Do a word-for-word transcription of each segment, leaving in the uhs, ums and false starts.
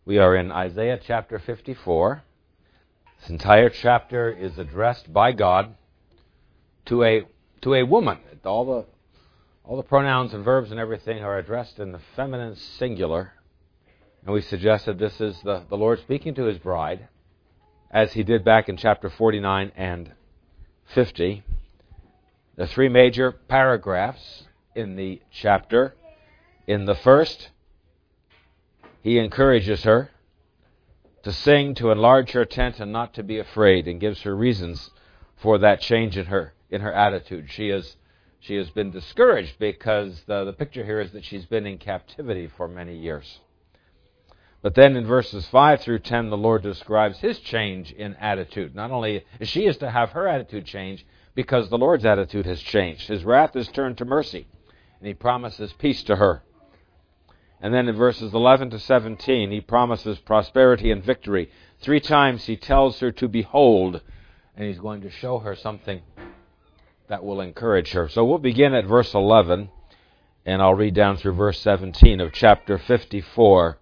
We are in Isaiah chapter fifty-four. This entire chapter is addressed by God to a to a woman. All the all the pronouns and verbs and everything are addressed in the feminine singular. And we suggested this is the, the Lord speaking to his bride, as he did back in chapter forty-nine and fifty. The three major paragraphs in the chapter. In the first, he encourages her to sing, to enlarge her tent, and not to be afraid, and gives her reasons for that change in her in her attitude. She is she has been discouraged because the, the picture here is that she's been in captivity for many years. But then in verses five through ten, the Lord describes his change in attitude. Not only is she is to have her attitude change, because the Lord's attitude has changed. His wrath is turned to mercy, and he promises peace to her. And then in verses eleven to seventeen, he promises prosperity and victory. Three times he tells her to behold, and he's going to show her something that will encourage her. So we'll begin at verse eleven, and I'll read down through verse seventeen of chapter fifty-four.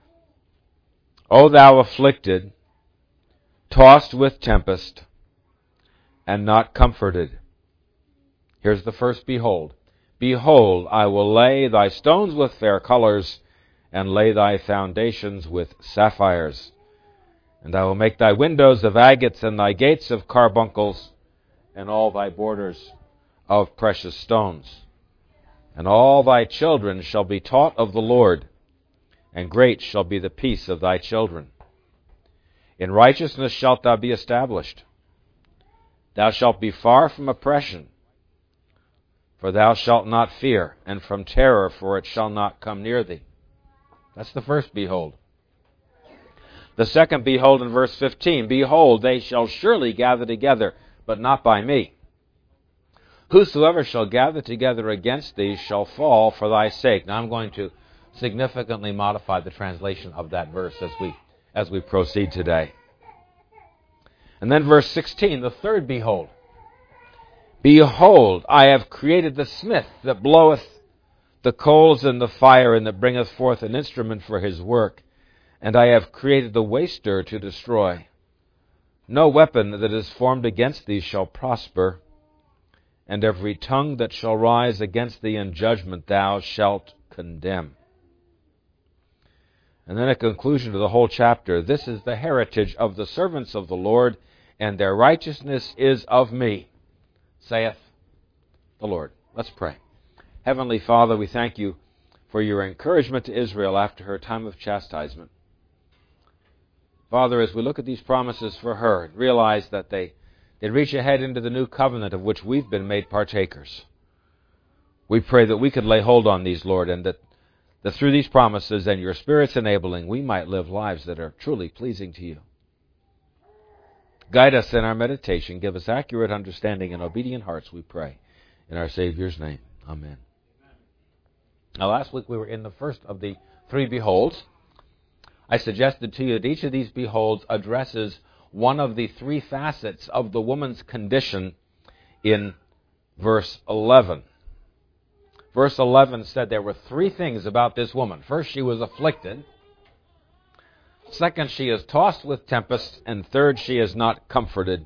O thou afflicted, tossed with tempest, and not comforted. Here's the first behold. Behold, I will lay thy stones with fair colors, and lay thy foundations with sapphires. And I will make thy windows of agates, and thy gates of carbuncles, and all thy borders of precious stones. And all thy children shall be taught of the Lord, and great shall be the peace of thy children. In righteousness shalt thou be established. Thou shalt be far from oppression, for thou shalt not fear, and from terror, for it shall not come near thee. That's the first behold. The second behold in verse fifteen. Behold, they shall surely gather together, but not by me. Whosoever shall gather together against thee shall fall for thy sake. Now I'm going to significantly modify the translation of that verse as we as we proceed today. And then verse sixteen, the third behold. Behold, I have created the smith that bloweth the coals in the fire, and that bringeth forth an instrument for his work. And I have created the waster to destroy. No weapon that is formed against thee shall prosper, and every tongue that shall rise against thee in judgment thou shalt condemn. And then a conclusion to the whole chapter. This is the heritage of the servants of the Lord, and their righteousness is of me, saith the Lord. Let's pray. Heavenly Father, we thank you for your encouragement to Israel after her time of chastisement. Father, as we look at these promises for her and realize that they, they reach ahead into the new covenant of which we've been made partakers, we pray that we could lay hold on these, Lord, and that, that through these promises and your Spirit's enabling, we might live lives that are truly pleasing to you. Guide us in our meditation. Give us accurate understanding and obedient hearts, we pray. In our Savior's name. Amen. Now, last week we were in the first of the three beholds. I suggested to you that each of these beholds addresses one of the three facets of the woman's condition in verse eleven. Verse eleven said there were three things about this woman. First, she was afflicted. Second, she is tossed with tempest. And third, she is not comforted.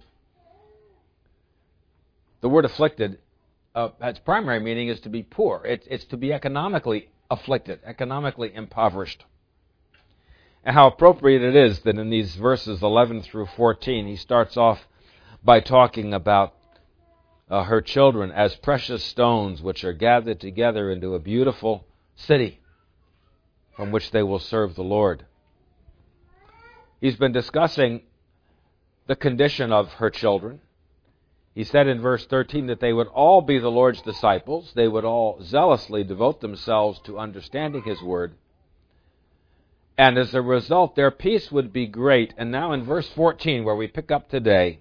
The word afflicted, uh, its primary meaning is to be poor. It, it's to be economically afflicted, economically impoverished. And how appropriate it is that in these verses eleven through fourteen, he starts off by talking about uh, her children as precious stones which are gathered together into a beautiful city from which they will serve the Lord. He's been discussing the condition of her children. He said in verse thirteen that they would all be the Lord's disciples. They would all zealously devote themselves to understanding his word. And as a result, their peace would be great. And now in verse fourteen, where we pick up today,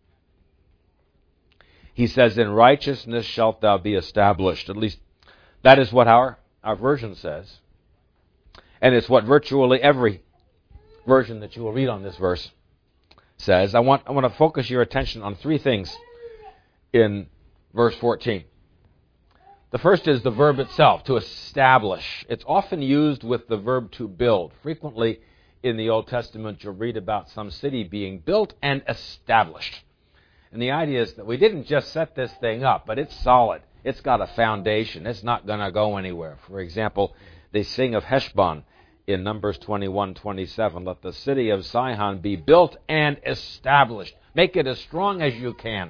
he says, in righteousness shalt thou be established. At least that is what our, our version says. And it's what virtually every version that you will read on this verse says. I want, I want to focus your attention on three things in verse fourteen. The first is the verb itself, to establish. It's often used with the verb to build. Frequently in the Old Testament, you'll read about some city being built and established. And the idea is that we didn't just set this thing up, but it's solid. It's got a foundation. It's not going to go anywhere. For example, they sing of Heshbon in Numbers twenty-one twenty-seven. Let the city of Sihon be built and established. Make it as strong as you can.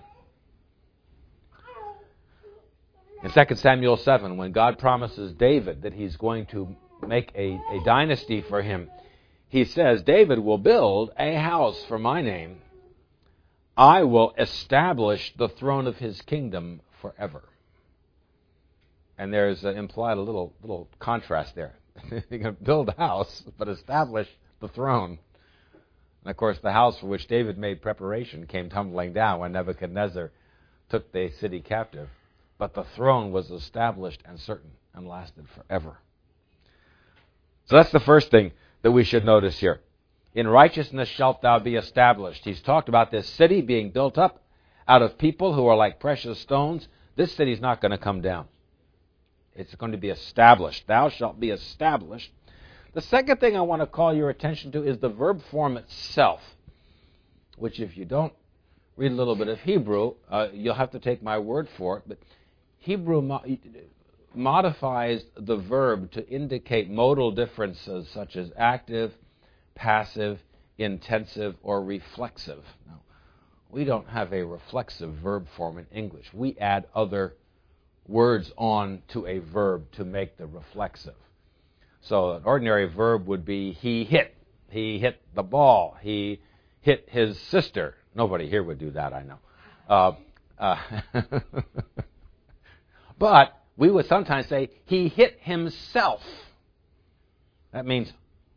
In Second Samuel seven, when God promises David that he's going to make a, a dynasty for him, he says, David will build a house for my name. I will establish the throne of his kingdom forever. And there's uh, implied a little little contrast there. You're going to build a house, but establish the throne. And of course, the house for which David made preparation came tumbling down when Nebuchadnezzar took the city captive. But the throne was established and certain and lasted forever. So that's the first thing that we should notice here. In righteousness shalt thou be established. He's talked about this city being built up out of people who are like precious stones. This city's not going to come down. It's going to be established. Thou shalt be established. The second thing I want to call your attention to is the verb form itself, which if you don't read a little bit of Hebrew, uh, you'll have to take my word for it, but Hebrew mo- modifies the verb to indicate modal differences such as active, passive, intensive, or reflexive. Now, we don't have a reflexive verb form in English. We add other words on to a verb to make the reflexive. So an ordinary verb would be he hit. He hit the ball. He hit his sister. Nobody here would do that, I know. Uh, uh, but we would sometimes say he hit himself. That means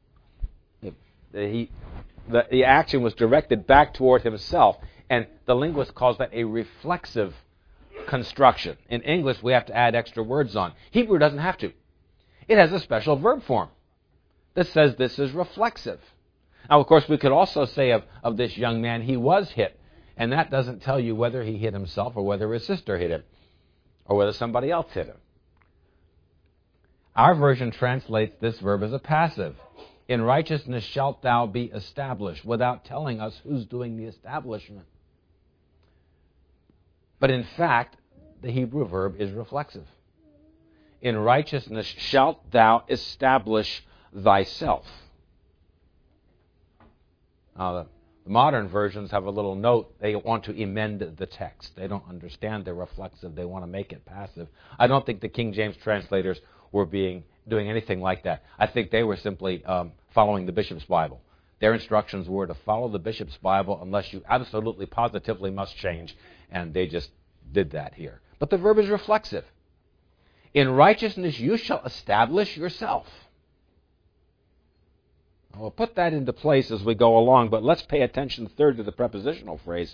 he, the, the action was directed back toward himself. And the linguist calls that a reflexive construction. In English, we have to add extra words on. Hebrew doesn't have to. It has a special verb form that says this is reflexive. Now, of course, we could also say of, of this young man, he was hit. And that doesn't tell you whether he hit himself or whether his sister hit him or whether somebody else hit him. Our version translates this verb as a passive. In righteousness shalt thou be established, without telling us who's doing the establishment. But in fact, the Hebrew verb is reflexive. In righteousness shalt thou establish thyself. Now, the modern versions have a little note. They want to amend the text. They don't understand the reflexive. They want to make it passive. I don't think the King James translators were being doing anything like that. I think they were simply um, following the bishop's Bible. Their instructions were to follow the bishop's Bible unless you absolutely, positively must change. And they just did that here. But the verb is reflexive. In righteousness you shall establish yourself. We'll put that into place as we go along, but let's pay attention third to the prepositional phrase.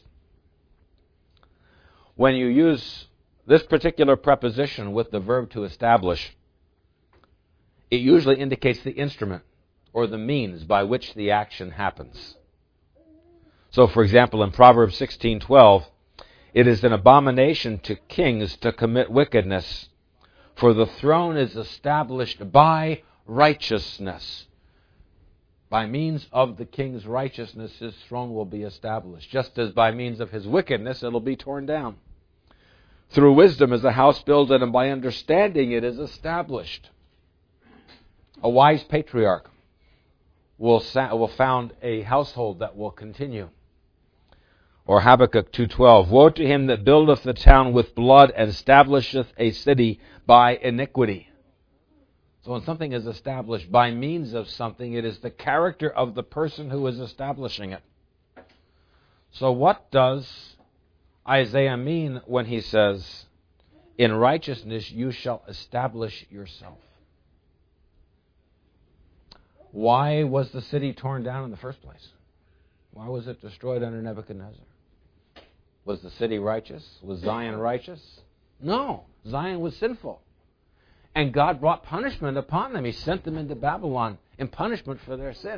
When you use this particular preposition with the verb to establish, it usually indicates the instrument or the means by which the action happens. So, for example, in Proverbs sixteen twelve, it is an abomination to kings to commit wickedness, for the throne is established by righteousness. By means of the king's righteousness, his throne will be established. Just as by means of his wickedness, it will be torn down. Through wisdom is the house builded, and by understanding it is established. A wise patriarch will, sa- will found a household that will continue. Or Habakkuk two twelve, woe to him that buildeth the town with blood and establisheth a city by iniquity. So when something is established by means of something, it is the character of the person who is establishing it. So what does Isaiah mean when he says, in righteousness you shall establish yourself? Why was the city torn down in the first place? Why was it destroyed under Nebuchadnezzar? Was the city righteous? Was Zion righteous? No, Zion was sinful. And God brought punishment upon them. He sent them into Babylon in punishment for their sin.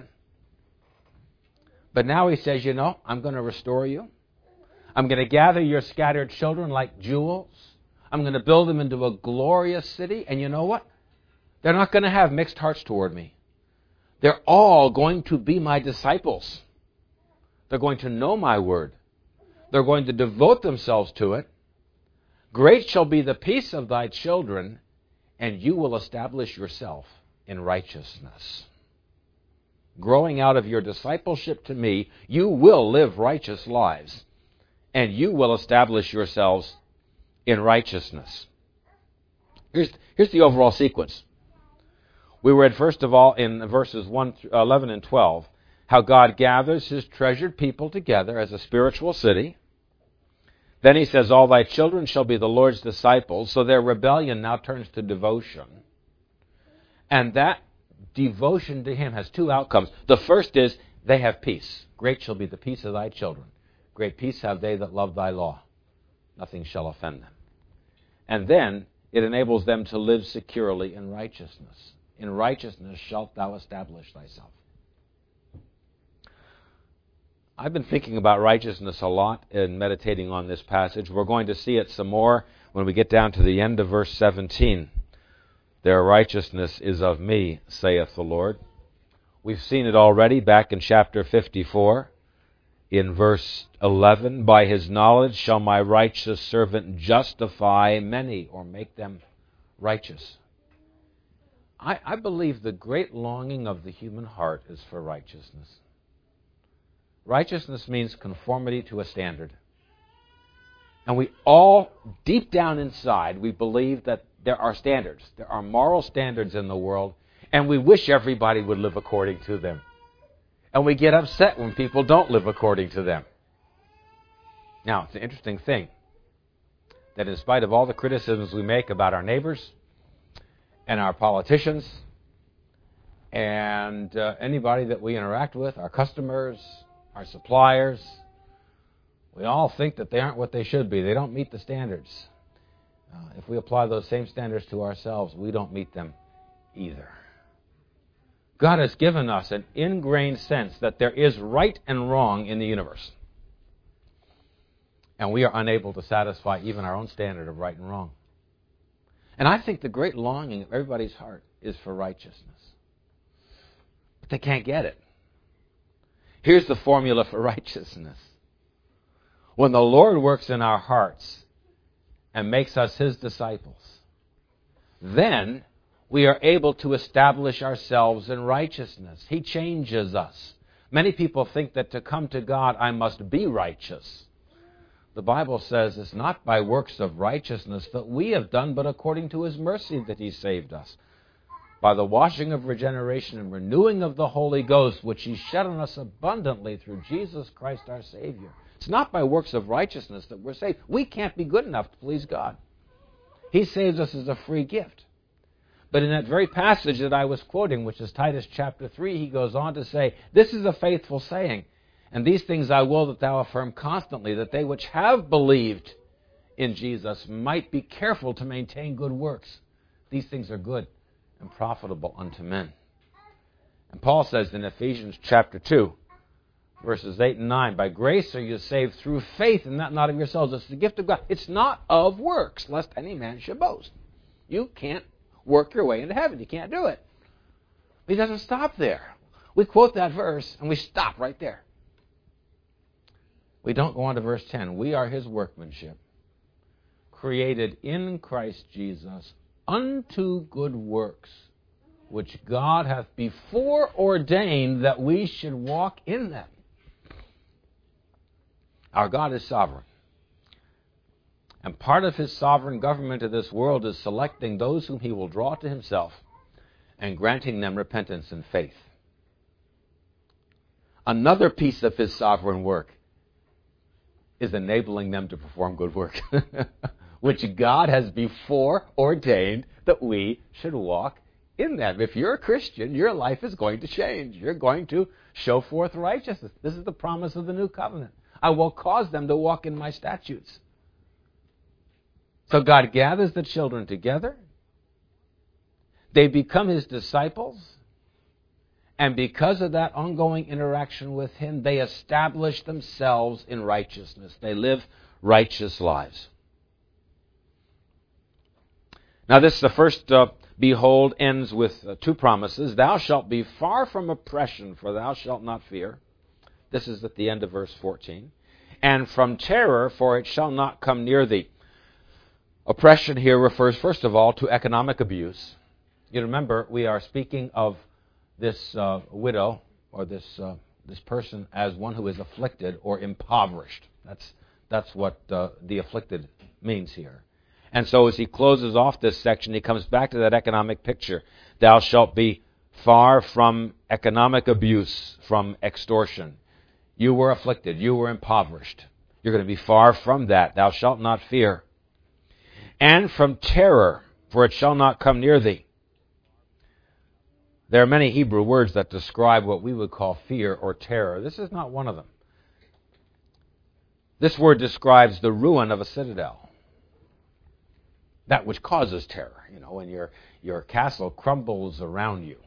But now he says, you know, I'm going to restore you. I'm going to gather your scattered children like jewels. I'm going to build them into a glorious city. And you know what? They're not going to have mixed hearts toward me. They're all going to be my disciples. They're going to know my word. They're going to devote themselves to it. Great shall be the peace of thy children, and you will establish yourself in righteousness. Growing out of your discipleship to me, you will live righteous lives, and you will establish yourselves in righteousness. Here's, here's the overall sequence. We read, first of all, in verses one, eleven and twelve, how God gathers his treasured people together as a spiritual city. Then he says, all thy children shall be the Lord's disciples. So their rebellion now turns to devotion. And that devotion to him has two outcomes. The first is they have peace. Great shall be the peace of thy children. Great peace have they that love thy law. Nothing shall offend them. And then it enables them to live securely in righteousness. In righteousness shalt thou establish thyself. I've been thinking about righteousness a lot and meditating on this passage. We're going to see it some more when we get down to the end of verse seventeen. Their righteousness is of me, saith the Lord. We've seen it already back in chapter fifty-four. In verse eleven, by his knowledge shall my righteous servant justify many, or make them righteous. I, I believe the great longing of the human heart is for righteousness. Righteousness means conformity to a standard. And we all, deep down inside, we believe that there are standards. There are moral standards in the world, and we wish everybody would live according to them. And we get upset when people don't live according to them. Now, it's an interesting thing that in spite of all the criticisms we make about our neighbors and our politicians and uh, anybody that we interact with, our customers, our suppliers, we all think that they aren't what they should be. They don't meet the standards. Uh, if we apply those same standards to ourselves, we don't meet them either. God has given us an ingrained sense that there is right and wrong in the universe. And we are unable to satisfy even our own standard of right and wrong. And I think the great longing of everybody's heart is for righteousness. But they can't get it. Here's the formula for righteousness. When the Lord works in our hearts and makes us his disciples, then we are able to establish ourselves in righteousness. He changes us. Many people think that to come to God, I must be righteous. The Bible says it's not by works of righteousness that we have done, but according to his mercy that he saved us, by the washing of regeneration and renewing of the Holy Ghost, which he shed on us abundantly through Jesus Christ our Savior. It's not by works of righteousness that we're saved. We can't be good enough to please God. He saves us as a free gift. But in that very passage that I was quoting, which is Titus chapter three, he goes on to say, this is a faithful saying, and these things I will that thou affirm constantly, that they which have believed in Jesus might be careful to maintain good works. These things are good and profitable unto men. And Paul says in Ephesians chapter two, verses eight and nine, by grace are you saved through faith, and that not of yourselves. It's the gift of God. It's not of works, lest any man should boast. You can't work your way into heaven. You can't do it. But he doesn't stop there. We quote that verse, and we stop right there. We don't go on to verse ten. We are his workmanship, created in Christ Jesus unto good works, which God hath before ordained that we should walk in them. Our God is sovereign. And part of his sovereign government of this world is selecting those whom he will draw to himself and granting them repentance and faith. Another piece of his sovereign work is enabling them to perform good work, which God has before ordained that we should walk in them. If you're a Christian, your life is going to change. You're going to show forth righteousness. This is the promise of the new covenant. I will cause them to walk in my statutes. So God gathers the children together. They become his disciples. And because of that ongoing interaction with him, they establish themselves in righteousness. They live righteous lives. Now, this is the first uh, behold ends with uh, two promises. Thou shalt be far from oppression, for thou shalt not fear. This is at the end of verse fourteen. And from terror, for it shall not come near thee. Oppression here refers, first of all, to economic abuse. You remember, we are speaking of this uh, widow, or this uh, this person, as one who is afflicted or impoverished. That's, that's what uh, the afflicted means here. And so as he closes off this section, he comes back to that economic picture. Thou shalt be far from economic abuse, from extortion. You were afflicted. You were impoverished. You're going to be far from that. Thou shalt not fear. And from terror, for it shall not come near thee. There are many Hebrew words that describe what we would call fear or terror. This is not one of them. This word describes the ruin of a citadel. That which causes terror, you know, when your, your castle crumbles around you.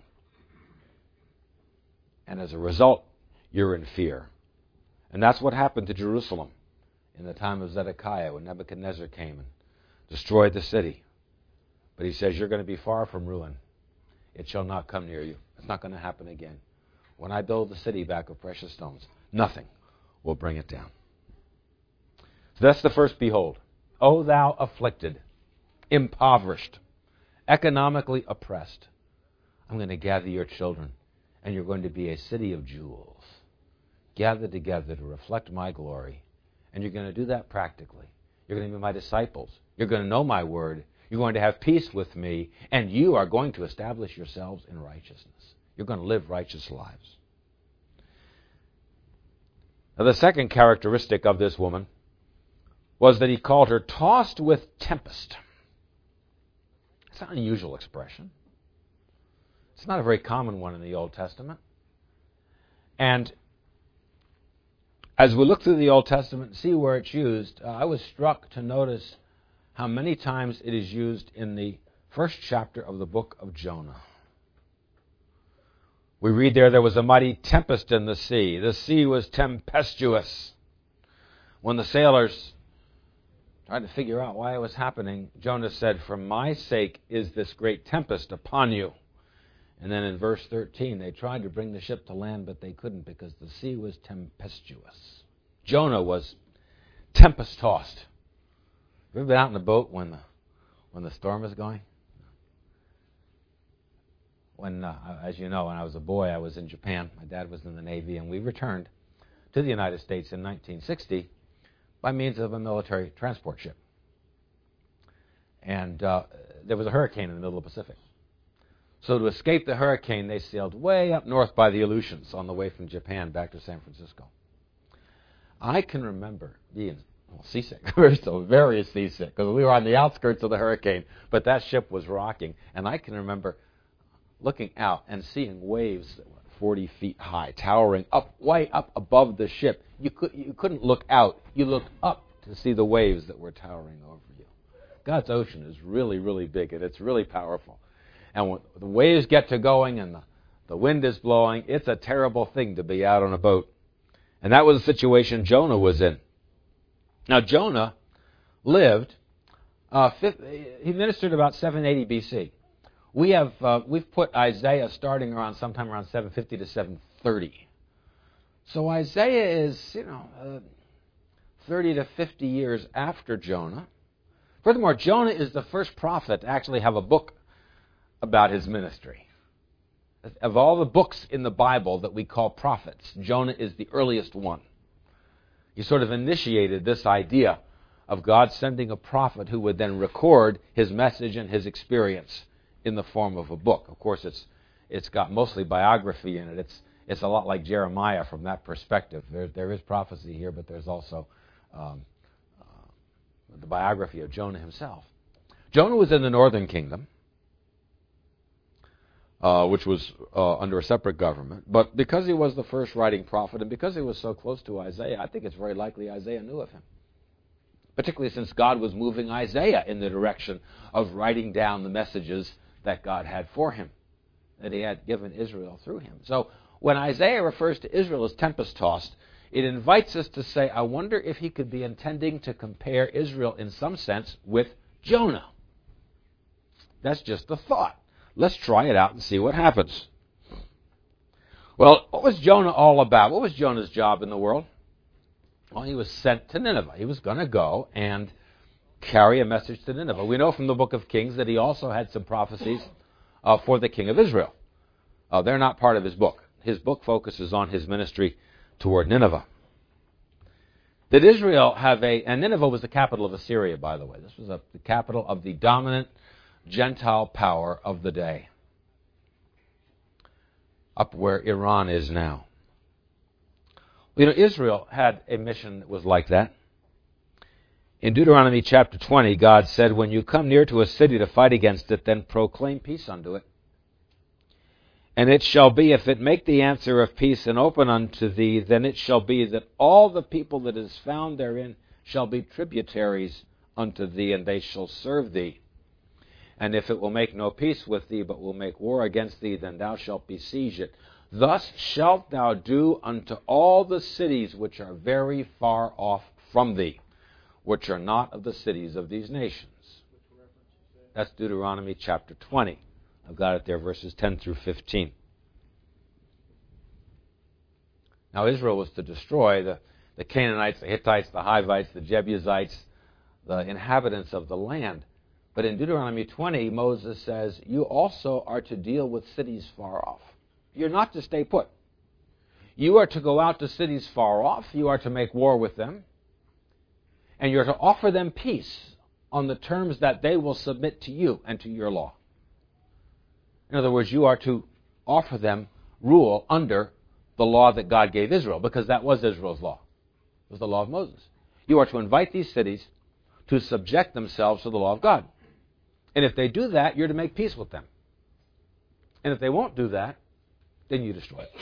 And as a result, you're in fear. And that's what happened to Jerusalem in the time of Zedekiah when Nebuchadnezzar came and destroyed the city. But he says, you're going to be far from ruin. It shall not come near you. It's not going to happen again. When I build the city back of precious stones, nothing will bring it down. So that's the first behold. O thou afflicted, impoverished, economically oppressed, I'm going to gather your children, and you're going to be a city of jewels, gathered together to reflect my glory. And you're going to do that practically. You're going to be my disciples. You're going to know my word. You're going to have peace with me, and you are going to establish yourselves in righteousness. You're going to live righteous lives. Now, the second characteristic of this woman was that he called her tossed with tempest. It's an unusual expression. It's not a very common one in the Old Testament. And as we look through the Old Testament and see where it's used, uh, I was struck to notice how many times it is used in the first chapter of the book of Jonah. We read there, there was a mighty tempest in the sea. The sea was tempestuous. When the sailors tried to figure out why it was happening, Jonah said, for my sake is this great tempest upon you. And then in verse thirteen, they tried to bring the ship to land, but they couldn't because the sea was tempestuous. Jonah was tempest-tossed. Have you ever been out in a boat when the, when the storm is going? When, uh, as you know, when I was a boy, I was in Japan. My dad was in the Navy, and we returned to the United States in nineteen sixty by means of a military transport ship. And uh, there was a hurricane in the middle of the Pacific. So to escape the hurricane, they sailed way up north by the Aleutians on the way from Japan back to San Francisco. I can remember being well, seasick. We were so very seasick because we were on the outskirts of the hurricane, but that ship was rocking. And I can remember looking out and seeing waves that were forty feet high, towering up, way up above the ship. You, could, you couldn't look out. You looked up to see the waves that were towering over you. God's ocean is really, really big, and it's really powerful. And when the waves get to going and the, the wind is blowing, it's a terrible thing to be out on a boat. And that was the situation Jonah was in. Now, Jonah lived, uh, fifth, he ministered about seven eighty B C. We have, uh, we've put Isaiah starting around sometime around seven fifty to seven thirty. So Isaiah is, you know, uh, thirty to fifty years after Jonah. Furthermore, Jonah is the first prophet to actually have a book about his ministry. Of all the books in the Bible that we call prophets, Jonah is the earliest one. He sort of initiated this idea of God sending a prophet who would then record his message and his experience in the form of a book. Of course, it's it's got mostly biography in it. It's it's a lot like Jeremiah from that perspective. There there is prophecy here, but there's also um, uh, the biography of Jonah himself. Jonah was in the northern kingdom, Uh, which was uh, under a separate government. But because he was the first writing prophet and because he was so close to Isaiah, I think it's very likely Isaiah knew of him. Particularly since God was moving Isaiah in the direction of writing down the messages that God had for him, that he had given Israel through him. So when Isaiah refers to Israel as tempest-tossed, it invites us to say, I wonder if he could be intending to compare Israel in some sense with Jonah. That's just a thought. Let's try it out and see what happens. Well, what was Jonah all about? What was Jonah's job in the world? Well, he was sent to Nineveh. He was going to go and carry a message to Nineveh. We know from the book of Kings that he also had some prophecies uh, for the king of Israel. Uh, they're not part of his book. His book focuses on his ministry toward Nineveh. Did Israel have a... And Nineveh was the capital of Assyria, by the way. This was a, the capital of the dominant Gentile power of the day, up where Iran is now. You know, Israel had a mission that was like that. In Deuteronomy chapter twenty, God said, when you come near to a city to fight against it, then proclaim peace unto it. And it shall be, if it make the answer of peace and open unto thee, then it shall be that all the people that is found therein shall be tributaries unto thee, and they shall serve thee. And if it will make no peace with thee, but will make war against thee, then thou shalt besiege it. Thus shalt thou do unto all the cities which are very far off from thee, which are not of the cities of these nations. That's Deuteronomy chapter twenty. I've got it there, verses ten through fifteen. Now Israel was to destroy the, the Canaanites, the Hittites, the Hivites, the Jebusites, the inhabitants of the land. But in Deuteronomy twenty, Moses says, you also are to deal with cities far off. You're not to stay put. You are to go out to cities far off. You are to make war with them. And you're to offer them peace on the terms that they will submit to you and to your law. In other words, you are to offer them rule under the law that God gave Israel, because that was Israel's law. It was the law of Moses. You are to invite these cities to subject themselves to the law of God. And if they do that, you're to make peace with them. And if they won't do that, then you destroy it.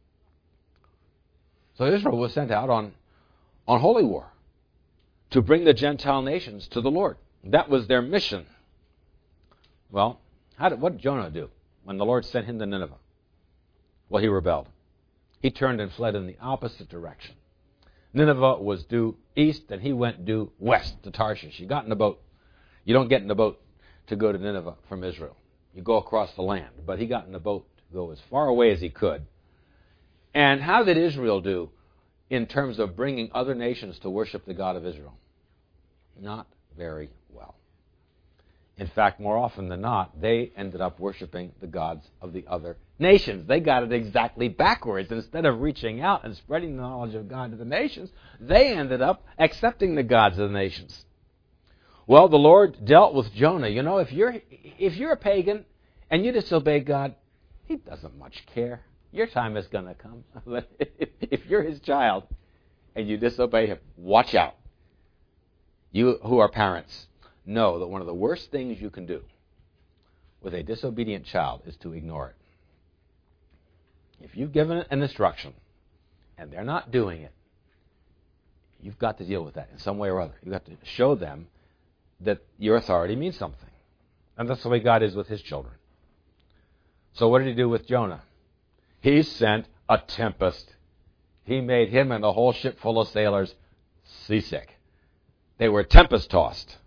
So Israel was sent out on, on holy war to bring the Gentile nations to the Lord. That was their mission. Well, how did, what did Jonah do when the Lord sent him to Nineveh? Well, he rebelled. He turned and fled in the opposite direction. Nineveh was due east, and he went due west to Tarshish. He got in a boat. You don't get in a boat to go to Nineveh from Israel. You go across the land. But he got in a boat to go as far away as he could. And how did Israel do in terms of bringing other nations to worship the God of Israel? Not very well. In fact, more often than not, they ended up worshiping the gods of the other nations. They got it exactly backwards. Instead of reaching out and spreading the knowledge of God to the nations, they ended up accepting the gods of the nations. Well, the Lord dealt with Jonah. You know, if you're if you're a pagan and you disobey God, He doesn't much care. Your time is going to come. But if you're His child and you disobey Him, watch out. You who are parents know that one of the worst things you can do with a disobedient child is to ignore it. If you've given an instruction and they're not doing it, you've got to deal with that in some way or other. You've got to show them that your authority means something. And that's the way God is with His children. So what did He do with Jonah? He sent a tempest. He made him and the whole ship full of sailors seasick. They were tempest-tossed.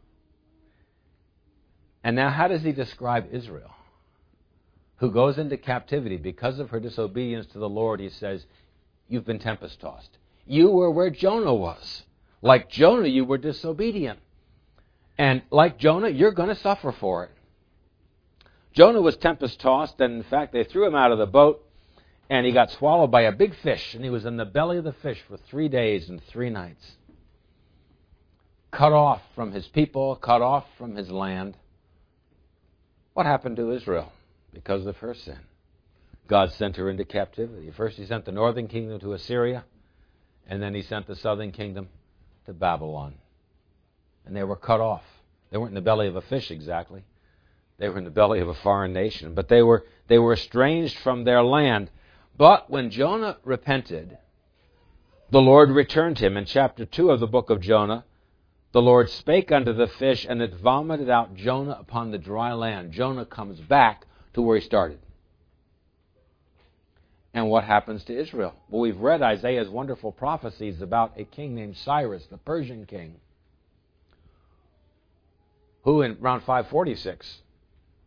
And now how does He describe Israel, who goes into captivity because of her disobedience to the Lord? He says, you've been tempest-tossed. You were where Jonah was. Like Jonah, you were disobedient. And like Jonah, you're going to suffer for it. Jonah was tempest-tossed, and in fact, they threw him out of the boat, and he got swallowed by a big fish, and he was in the belly of the fish for three days and three nights. Cut off from his people, cut off from his land. What happened to Israel because of her sin? God sent her into captivity. First He sent the northern kingdom to Assyria, and then He sent the southern kingdom to Babylon. And they were cut off. They weren't in the belly of a fish exactly. They were in the belly of a foreign nation. But they were they were estranged from their land. But when Jonah repented, the Lord returned him. In chapter two of the book of Jonah, the Lord spake unto the fish, and it vomited out Jonah upon the dry land. Jonah comes back to where he started. And what happens to Israel? Well, we've read Isaiah's wonderful prophecies about a king named Cyrus, the Persian king, who in around five forty-six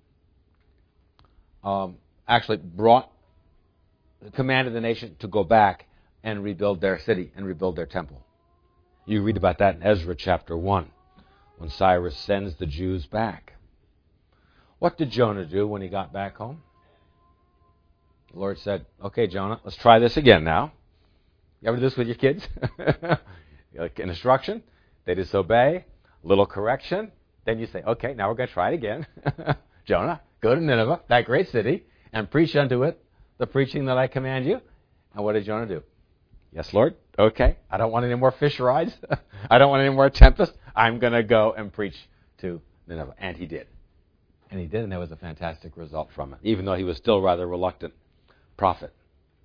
um, actually brought, commanded the nation to go back and rebuild their city and rebuild their temple. You read about that in Ezra chapter one, when Cyrus sends the Jews back. What did Jonah do when he got back home? The Lord said, okay, Jonah, let's try this again now. You ever do this with your kids? Like an instruction, they disobey, a little correction, then you say, okay, now we're going to try it again. Jonah, go to Nineveh, that great city, and preach unto it the preaching that I command you. And what did Jonah do? Yes, Lord, okay, I don't want any more fish rides. I don't want any more tempest. I'm going to go and preach to Nineveh. And he did. And he did, and there was a fantastic result from it, even though he was still rather reluctant prophet.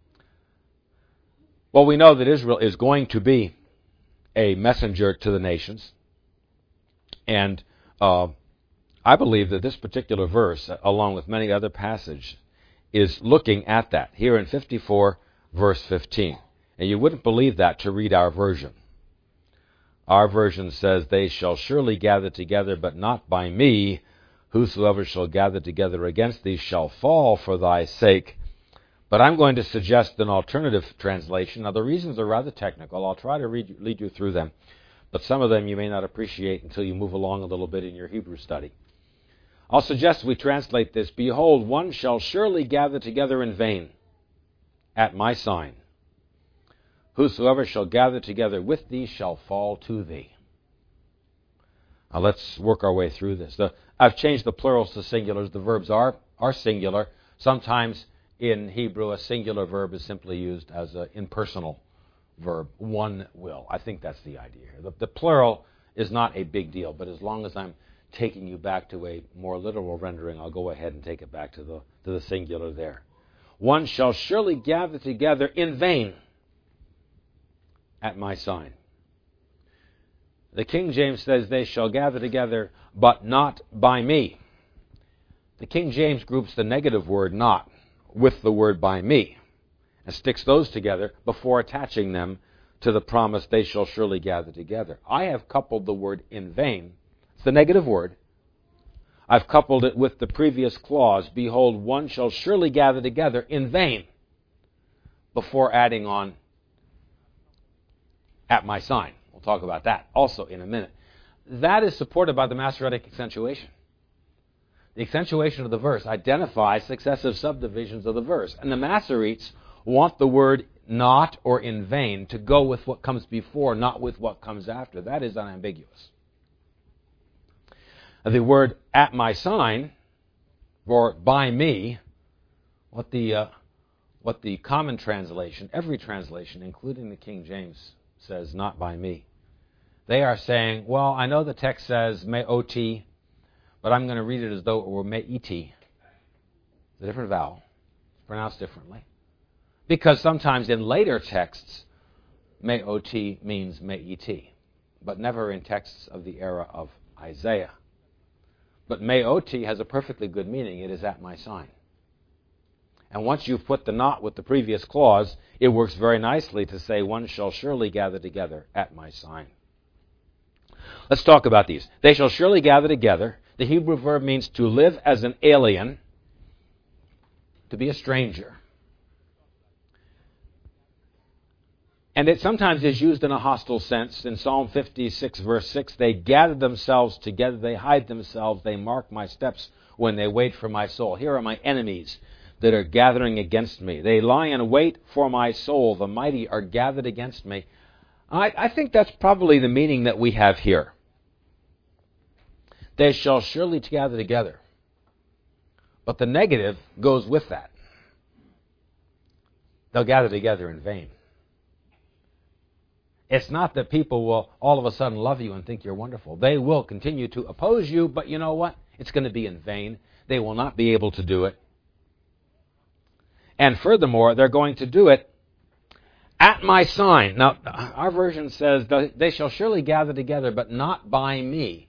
Well, we know that Israel is going to be a messenger to the nations. And uh, I believe that this particular verse, along with many other passages, is looking at that. Here in fifty-four, verse fifteen. And you wouldn't believe that to read our version. Our version says, they shall surely gather together, but not by me. Whosoever shall gather together against thee shall fall for thy sake. But I'm going to suggest an alternative translation. Now, the reasons are rather technical. I'll try to read, lead you through them. But some of them you may not appreciate until you move along a little bit in your Hebrew study. I'll suggest we translate this, behold, one shall surely gather together in vain at my sign. Whosoever shall gather together with thee shall fall to thee. Now let's work our way through this. The, I've changed the plurals to singulars. The verbs are, are singular. Sometimes in Hebrew, a singular verb is simply used as an impersonal verb. One will. I think that's the idea here. The, the plural is not a big deal, but as long as I'm taking you back to a more literal rendering, I'll go ahead and take it back to the, to the singular there. One shall surely gather together in vain at my sign. The King James says, they shall gather together, but not by me. The King James groups the negative word not with the word by me and sticks those together before attaching them to the promise, they shall surely gather together. I have coupled the word in vain, it's the negative word. I've coupled it with the previous clause, behold, one shall surely gather together in vain, before adding on at my sign. We'll talk about that also in a minute. That is supported by the Masoretic accentuation. The accentuation of the verse identifies successive subdivisions of the verse. And the Masoretes want the word not or in vain to go with what comes before, not with what comes after. That is unambiguous. The word at my sign, or by me, what the, uh, what the common translation, every translation, including the King James, says not by me. They are saying, well, I know the text says me-oti, but I'm going to read it as though it were me-iti. It's a different vowel. It's pronounced differently. Because sometimes in later texts, me-oti means me-iti, but never in texts of the era of Isaiah. But me-oti has a perfectly good meaning. It is at my sign. And once you've put the not with the previous clause, it works very nicely to say, one shall surely gather together at my sign. Let's talk about these. They shall surely gather together. The Hebrew verb means to live as an alien, to be a stranger. And it sometimes is used in a hostile sense. In Psalm fifty-six, verse six, they gather themselves together, they hide themselves, they mark my steps when they wait for my soul. Here are my enemies that are gathering against me. They lie in wait for my soul. The mighty are gathered against me. I, I think that's probably the meaning that we have here. They shall surely gather together. But the negative goes with that. They'll gather together in vain. It's not that people will all of a sudden love you and think you're wonderful. They will continue to oppose you, but you know what? It's going to be in vain. They will not be able to do it. And furthermore, they're going to do it at my sign. Now, our version says, they shall surely gather together, but not by me.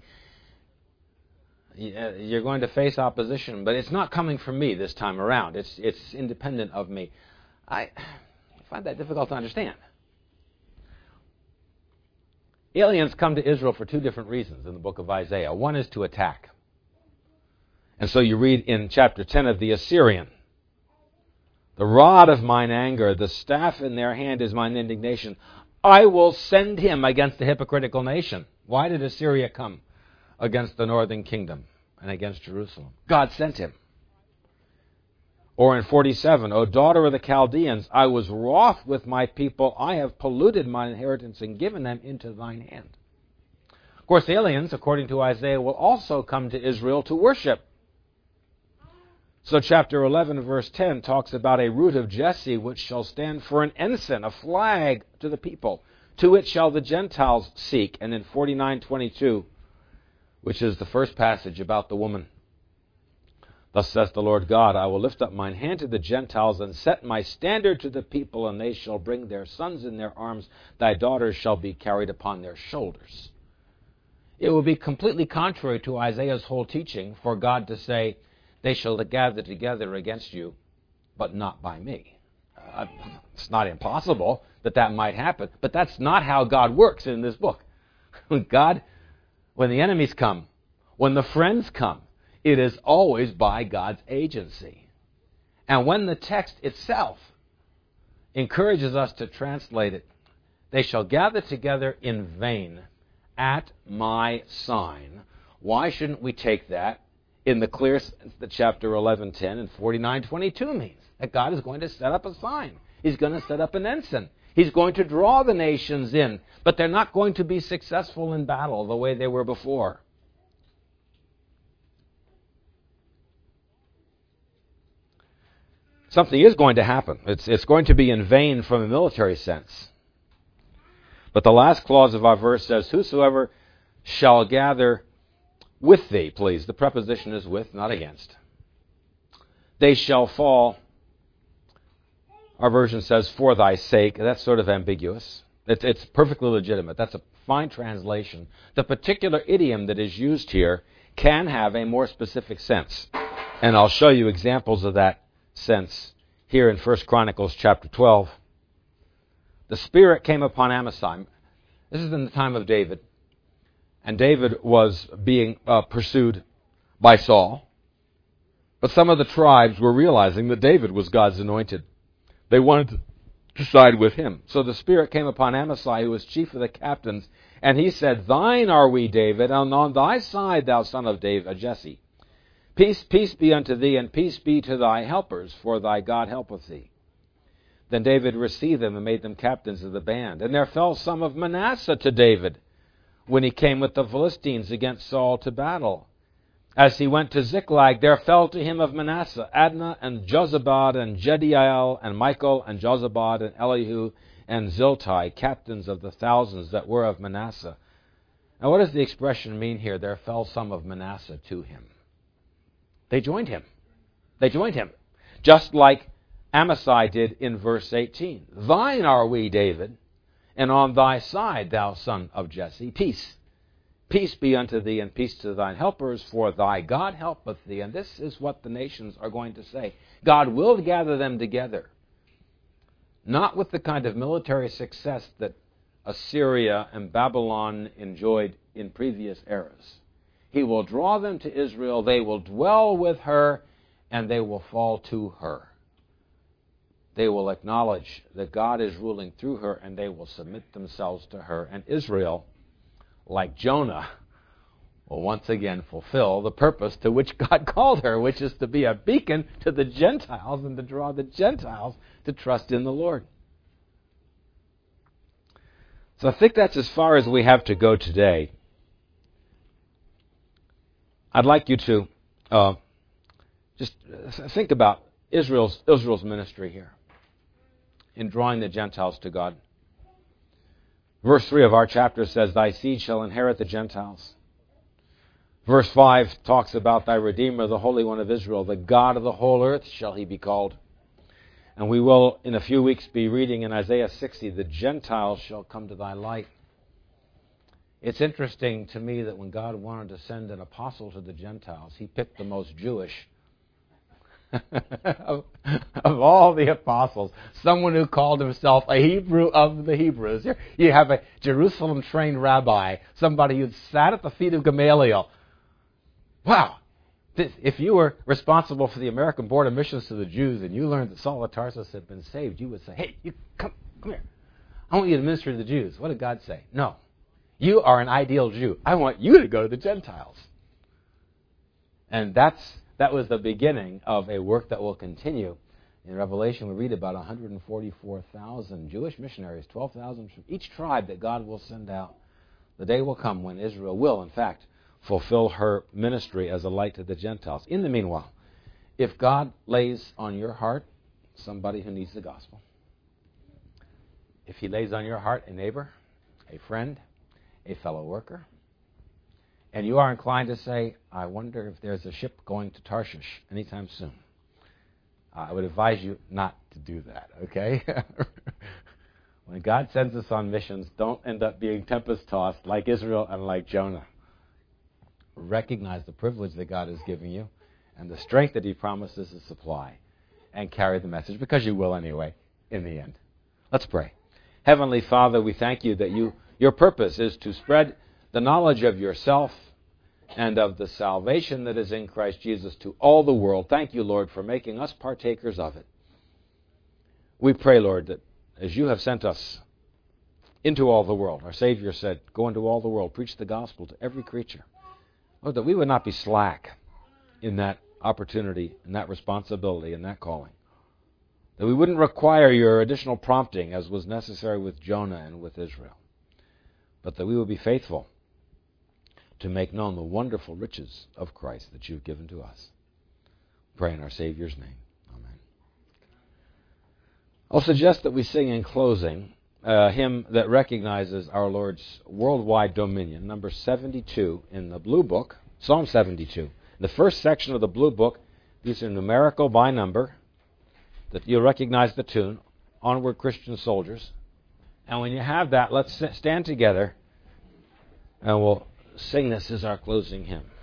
You're going to face opposition, but it's not coming from me this time around. It's, it's independent of me. I find that difficult to understand. Aliens come to Israel for two different reasons in the book of Isaiah. One is to attack. And so you read in chapter ten of the Assyrian, the rod of mine anger, the staff in their hand is mine indignation. I will send him against the hypocritical nation. Why did Assyria come against the northern kingdom and against Jerusalem? God sent him. Or in forty-seven, O daughter of the Chaldeans, I was wroth with my people. I have polluted mine inheritance and given them into thine hand. Of course, aliens, according to Isaiah, will also come to Israel to worship. So chapter eleven, verse ten, talks about a root of Jesse, which shall stand for an ensign, a flag to the people. To it shall the Gentiles seek. And in forty-nine twenty-two, which is the first passage about the woman, thus says the Lord God, I will lift up mine hand to the Gentiles and set my standard to the people, and they shall bring their sons in their arms. Thy daughters shall be carried upon their shoulders. It will be completely contrary to Isaiah's whole teaching for God to say, they shall gather together against you, but not by me. Uh, it's not impossible that that might happen, but that's not how God works in this book. When God, when the enemies come, when the friends come, it is always by God's agency. And when the text itself encourages us to translate it, they shall gather together in vain at my sign. Why shouldn't we take that in the clear sense that chapter eleven ten and forty-nine twenty-two means? That God is going to set up a sign. He's going to set up an ensign. He's going to draw the nations in, but they're not going to be successful in battle the way they were before. Something is going to happen. It's, it's going to be in vain from a military sense. But the last clause of our verse says, whosoever shall gather with thee, please. The preposition is with, not against. They shall fall. Our version says, for thy sake. That's sort of ambiguous. It's, it's perfectly legitimate. That's a fine translation. The particular idiom that is used here can have a more specific sense. And I'll show you examples of that sense here in First Chronicles chapter twelve. The Spirit came upon Amasai. This is in the time of David. And David was being uh, pursued by Saul. But some of the tribes were realizing that David was God's anointed. They wanted to side with him. So the Spirit came upon Amasai, who was chief of the captains, and he said, thine are we, David, and on thy side, thou son of David, Jesse. Peace, peace be unto thee, and peace be to thy helpers, for thy God helpeth thee. Then David received them and made them captains of the band. And there fell some of Manasseh to David when he came with the Philistines against Saul to battle. As he went to Ziklag, there fell to him of Manasseh Adnah and Jozabad and Jediael and Michael and Jozabad and Elihu and Ziltai, captains of the thousands that were of Manasseh. Now what does the expression mean here? There fell some of Manasseh to him. They joined him. They joined him. Just like Amasai did in verse eighteen. Thine are we, David, and on thy side, thou son of Jesse, peace. Peace be unto thee, and peace to thine helpers, for thy God helpeth thee. And this is what the nations are going to say. God will gather them together. Not with the kind of military success that Assyria and Babylon enjoyed in previous eras. He will draw them to Israel, they will dwell with her, and they will fall to her. They will acknowledge that God is ruling through her, and they will submit themselves to her. And Israel, like Jonah, will once again fulfill the purpose to which God called her, which is to be a beacon to the Gentiles and to draw the Gentiles to trust in the Lord. So I think that's as far as we have to go today. I'd like you to uh, just think about Israel's, Israel's ministry here in drawing the Gentiles to God. Verse three of our chapter says, thy seed shall inherit the Gentiles. Verse five talks about thy Redeemer, the Holy One of Israel, the God of the whole earth shall he be called. And we will, in a few weeks, be reading in Isaiah sixty, the Gentiles shall come to thy light. It's interesting to me that when God wanted to send an apostle to the Gentiles, he picked the most Jewish of, of all the apostles, someone who called himself a Hebrew of the Hebrews. Here you have a Jerusalem-trained rabbi, somebody who sat at the feet of Gamaliel. Wow, If you were responsible for the American Board of Missions to the Jews and you learned that Saul of Tarsus had been saved, you would say, hey, you come, come here. I want you to minister to the Jews. What did God say? No. You are an ideal Jew. I want you to go to the Gentiles. And that's that was the beginning of a work that will continue. In Revelation, we read about one hundred forty-four thousand Jewish missionaries, twelve thousand from each tribe that God will send out. The day will come when Israel will, in fact, fulfill her ministry as a light to the Gentiles. In the meanwhile, if God lays on your heart somebody who needs the gospel, if he lays on your heart a neighbor, a friend, a fellow worker, and you are inclined to say, I wonder if there's a ship going to Tarshish anytime soon, I would advise you not to do that, okay? When God sends us on missions, don't end up being tempest-tossed like Israel and like Jonah. Recognize the privilege that God is giving you and the strength that he promises to supply, and carry the message, because you will anyway, in the end. Let's pray. Heavenly Father, we thank you that you your purpose is to spread the knowledge of yourself and of the salvation that is in Christ Jesus to all the world. Thank you, Lord, for making us partakers of it. We pray, Lord, that as you have sent us into all the world, our Savior said, go into all the world, preach the gospel to every creature. Lord, that we would not be slack in that opportunity, in that responsibility, in that calling. That we wouldn't require your additional prompting as was necessary with Jonah and with Israel. But that we would be faithful to make known the wonderful riches of Christ that you've given to us. Pray in our Savior's name. Amen. I'll suggest that we sing in closing a hymn that recognizes our Lord's worldwide dominion, number seventy-two in the Blue Book, Psalm seventy-two. The first section of the Blue Book, these are numerical by number, that you'll recognize the tune, Onward Christian Soldiers. And when you have that, let's stand together and we'll sing this as our closing hymn.